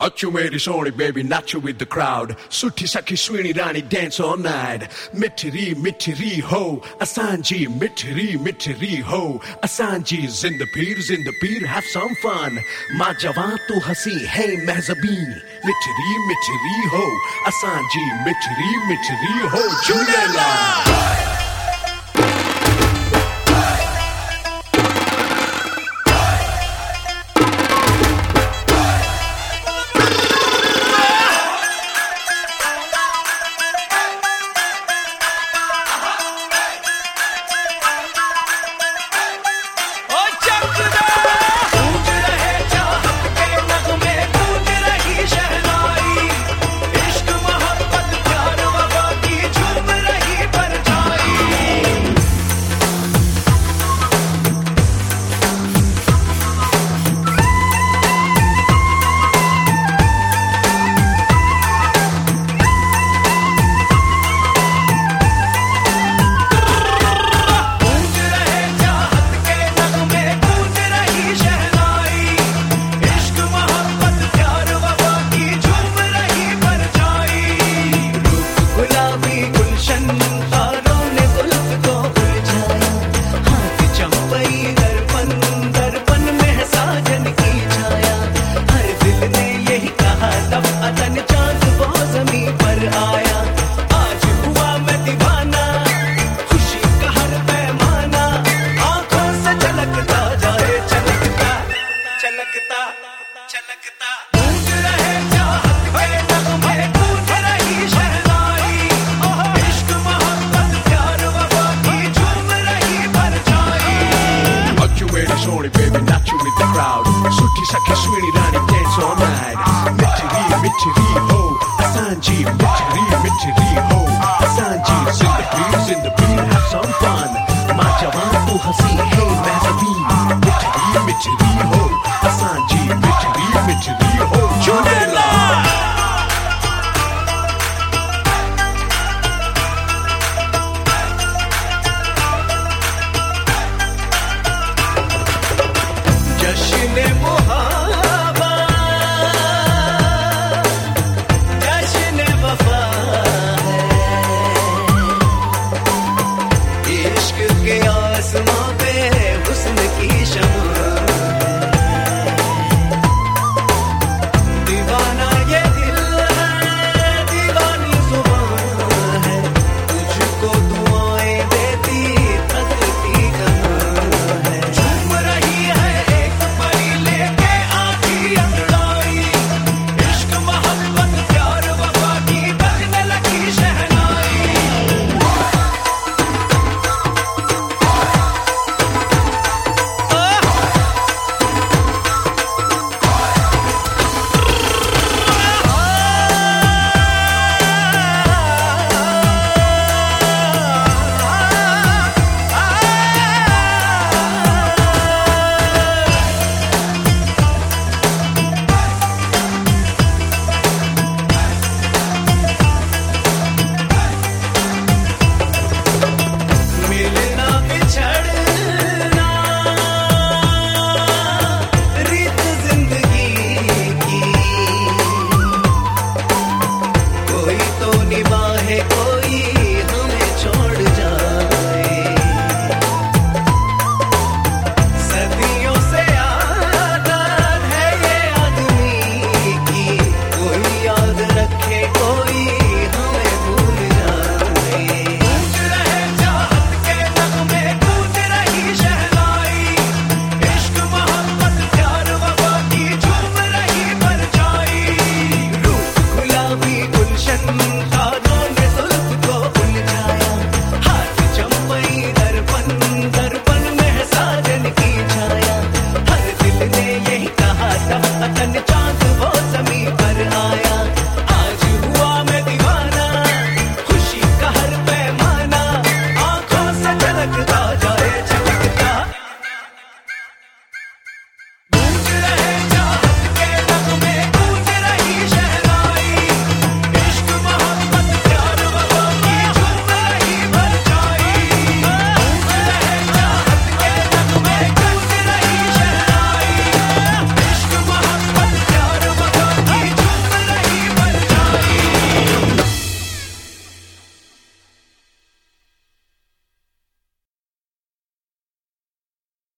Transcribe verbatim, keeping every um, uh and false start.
Achu meri soni baby, nacho with the crowd. Suti saki swini rani dance all night. Mitri, mitri ho, Asanji, mitri, mitri ho. Asanji, zindapir, zindapir, have some fun. Ma jawan tu hasi, hey mehzabin. Mitri, mitri ho, Asanji, mitri, mitri ho. Julela! Baby, not you with the crowd. Suti saki swini rani dance all night. Mitri, mitri ho, Asanji, mitri, mitri ho.